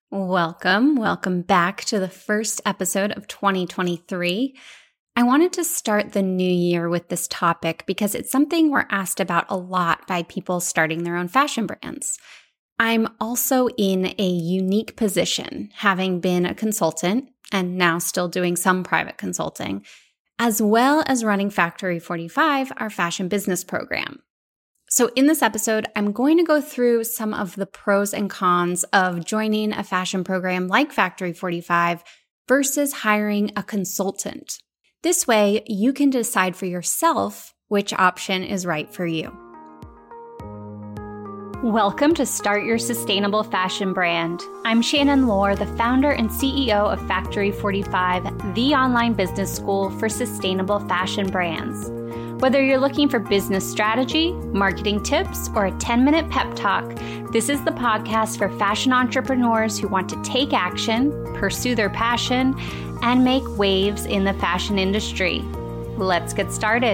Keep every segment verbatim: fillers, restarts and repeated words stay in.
Welcome, welcome back to the first episode of twenty twenty-three. I wanted to start the new year with this topic because it's something we're asked about a lot by people starting their own fashion brands. I'm also in a unique position, having been a consultant and now still doing some private consulting, as well as running Factory forty-five, our fashion business program. So in this episode, I'm going to go through some of the pros and cons of joining a fashion program like Factory forty-five versus hiring a consultant. This way, you can decide for yourself which option is right for you. Welcome to Start Your Sustainable Fashion Brand. I'm Shannon Lohr, the founder and C E O of Factory forty-five, the online business school for sustainable fashion brands. Whether you're looking for business strategy, marketing tips, or a ten-minute pep talk, this is the podcast for fashion entrepreneurs who want to take action, pursue their passion, and make waves in the fashion industry. Let's get started.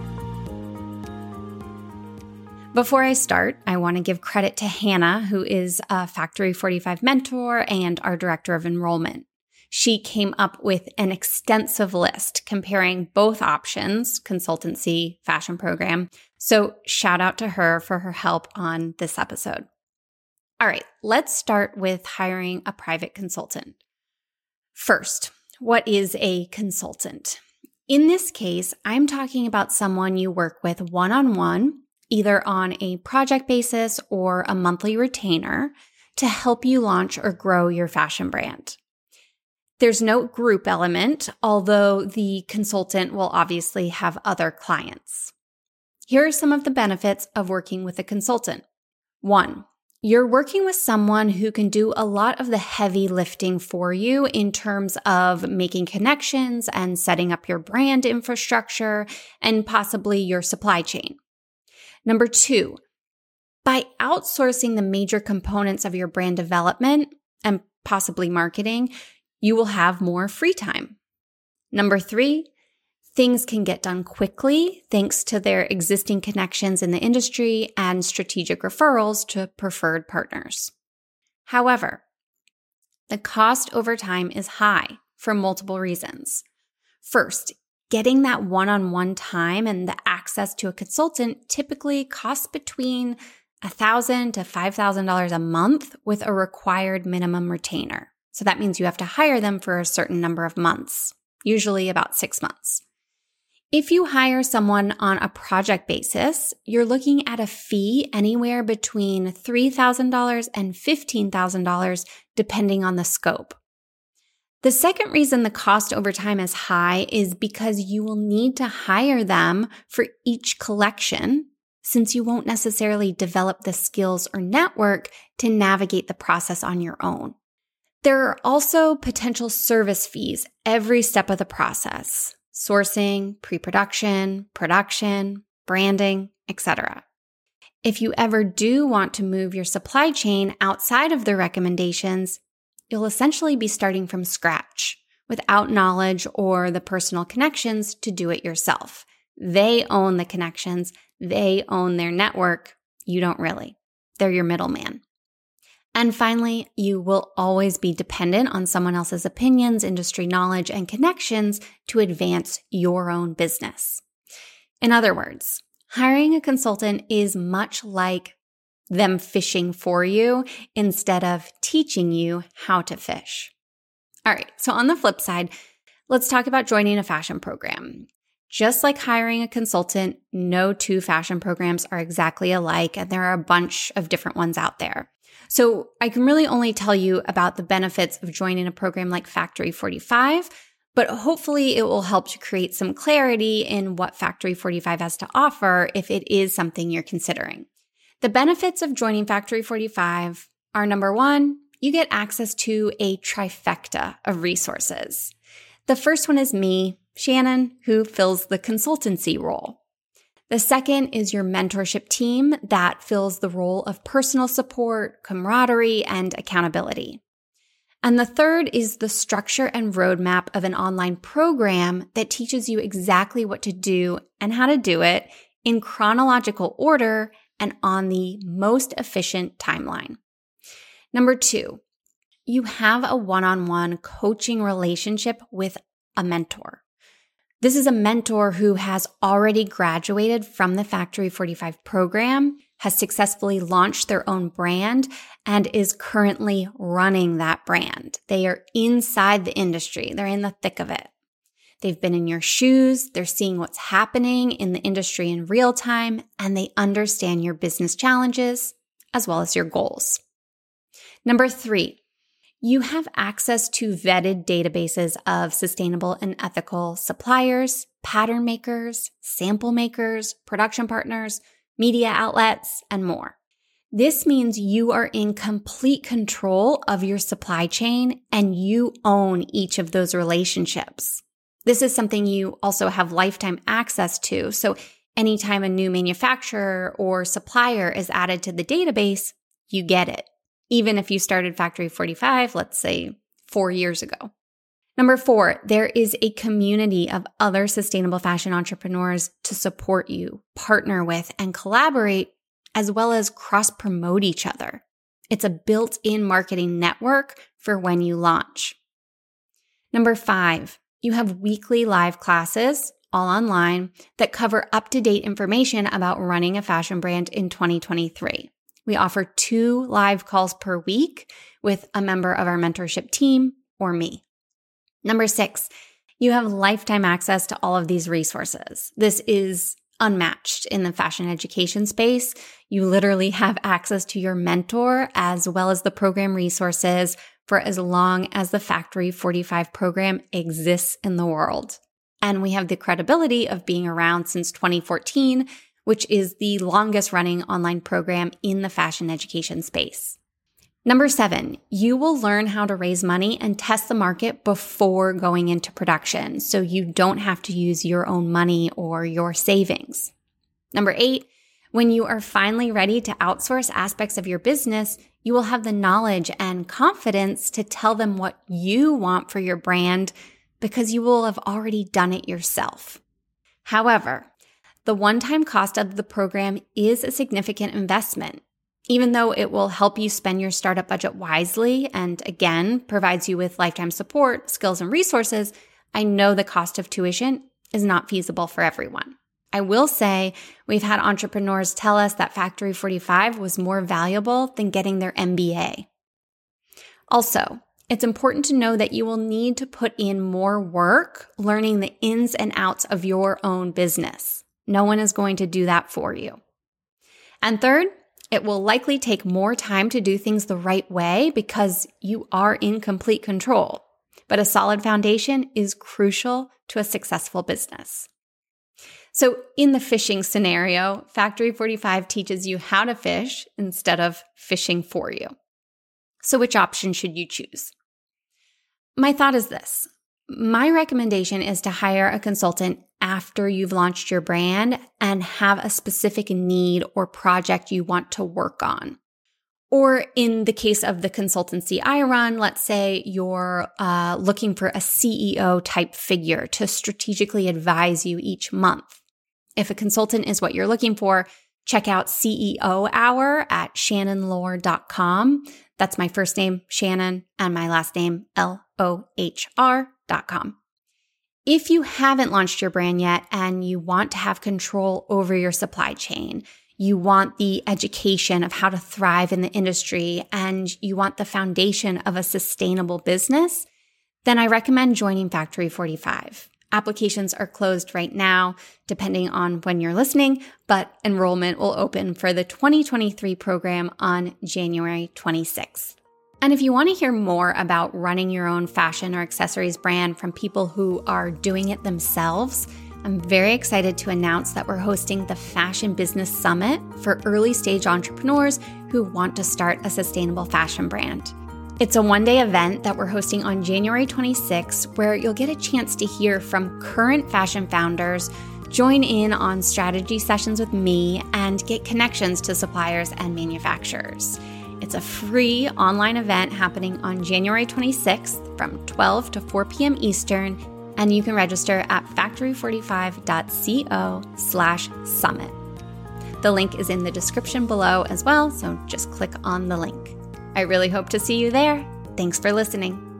Before I start, I want to give credit to Hannah, who is a Factory forty-five mentor and our director of enrollment. She came up with an extensive list comparing both options, consultancy, fashion program. So shout out to her for her help on this episode. All right, let's start with hiring a private consultant. First, what is a consultant? In this case, I'm talking about someone you work with one-on-one, either on a project basis or a monthly retainer, to help you launch or grow your fashion brand. There's no group element, although the consultant will obviously have other clients. Here are some of the benefits of working with a consultant. One, you're working with someone who can do a lot of the heavy lifting for you in terms of making connections and setting up your brand infrastructure and possibly your supply chain. Number two, by outsourcing the major components of your brand development and possibly marketing, you will have more free time. Number three, things can get done quickly thanks to their existing connections in the industry and strategic referrals to preferred partners. However, the cost over time is high for multiple reasons. First, getting that one-on-one time and the access to a consultant typically costs between one thousand dollars to five thousand dollars a month with a required minimum retainer. So that means you have to hire them for a certain number of months, usually about six months. If you hire someone on a project basis, you're looking at a fee anywhere between three thousand dollars and fifteen thousand dollars, depending on the scope. The second reason the cost over time is high is because you will need to hire them for each collection, since you won't necessarily develop the skills or network to navigate the process on your own. There are also potential service fees every step of the process: sourcing, pre-production, production, branding, et cetera. If you ever do want to move your supply chain outside of the recommendations, you'll essentially be starting from scratch without knowledge or the personal connections to do it yourself. They own the connections. They own their network. You don't really. They're your middleman. And finally, you will always be dependent on someone else's opinions, industry knowledge, and connections to advance your own business. In other words, hiring a consultant is much like them fishing for you instead of teaching you how to fish. All right, so on the flip side, let's talk about joining a fashion program. Just like hiring a consultant, no two fashion programs are exactly alike, and there are a bunch of different ones out there. So I can really only tell you about the benefits of joining a program like Factory forty-five, but hopefully it will help to create some clarity in what Factory forty-five has to offer if it is something you're considering. The benefits of joining Factory forty-five are, number one, you get access to a trifecta of resources. The first one is me, Shannon, who fills the consultancy role. The second is your mentorship team that fills the role of personal support, camaraderie, and accountability. And the third is the structure and roadmap of an online program that teaches you exactly what to do and how to do it in chronological order and on the most efficient timeline. Number two, you have a one-on-one coaching relationship with a mentor. This is a mentor who has already graduated from the Factory forty-five program, has successfully launched their own brand, and is currently running that brand. They are inside the industry. They're in the thick of it. They've been in your shoes. They're seeing what's happening in the industry in real time, and they understand your business challenges as well as your goals. Number three, you have access to vetted databases of sustainable and ethical suppliers, pattern makers, sample makers, production partners, media outlets, and more. This means you are in complete control of your supply chain and you own each of those relationships. This is something you also have lifetime access to. So anytime a new manufacturer or supplier is added to the database, you get it. Even if you started Factory forty-five, let's say four years ago. Number four, there is a community of other sustainable fashion entrepreneurs to support you, partner with, and collaborate, as well as cross-promote each other. It's a built-in marketing network for when you launch. Number five, you have weekly live classes, all online, that cover up-to-date information about running a fashion brand in twenty twenty-three. We offer two live calls per week with a member of our mentorship team or me. Number six, you have lifetime access to all of these resources. This is unmatched in the fashion education space. You literally have access to your mentor as well as the program resources for as long as the Factory forty-five program exists in the world. And we have the credibility of being around since twenty fourteen, which is the longest running online program in the fashion education space. Number seven, you will learn how to raise money and test the market before going into production, so you don't have to use your own money or your savings. Number eight, when you are finally ready to outsource aspects of your business, you will have the knowledge and confidence to tell them what you want for your brand because you will have already done it yourself. However, the one-time cost of the program is a significant investment. Even though it will help you spend your startup budget wisely and, again, provides you with lifetime support, skills, and resources, I know the cost of tuition is not feasible for everyone. I will say we've had entrepreneurs tell us that Factory forty-five was more valuable than getting their M B A. Also, it's important to know that you will need to put in more work learning the ins and outs of your own business. No one is going to do that for you. And third, it will likely take more time to do things the right way because you are in complete control. But a solid foundation is crucial to a successful business. So in the fishing scenario, Factory forty-five teaches you how to fish instead of fishing for you. So which option should you choose? My thought is this. My recommendation is to hire a consultant after you've launched your brand and have a specific need or project you want to work on. Or in the case of the consultancy I run, let's say you're uh, looking for a C E O type figure to strategically advise you each month. If a consultant is what you're looking for, check out C E O Hour at shannon lohr dot com. That's my first name, Shannon, and my last name, L O H R dot com. If you haven't launched your brand yet and you want to have control over your supply chain, you want the education of how to thrive in the industry, and you want the foundation of a sustainable business, then I recommend joining Factory forty-five. Applications are closed right now, depending on when you're listening, but enrollment will open for the twenty twenty-three program on January twenty-sixth. And if you want to hear more about running your own fashion or accessories brand from people who are doing it themselves, I'm very excited to announce that we're hosting the Fashion Business Summit for early stage entrepreneurs who want to start a sustainable fashion brand. It's a one-day event that we're hosting on January twenty-sixth, where you'll get a chance to hear from current fashion founders, join in on strategy sessions with me, and get connections to suppliers and manufacturers. It's a free online event happening on January twenty-sixth from twelve to four p.m. Eastern, and you can register at factory forty-five dot co slash summit. The link is in the description below as well, so just click on the link. I really hope to see you there. Thanks for listening.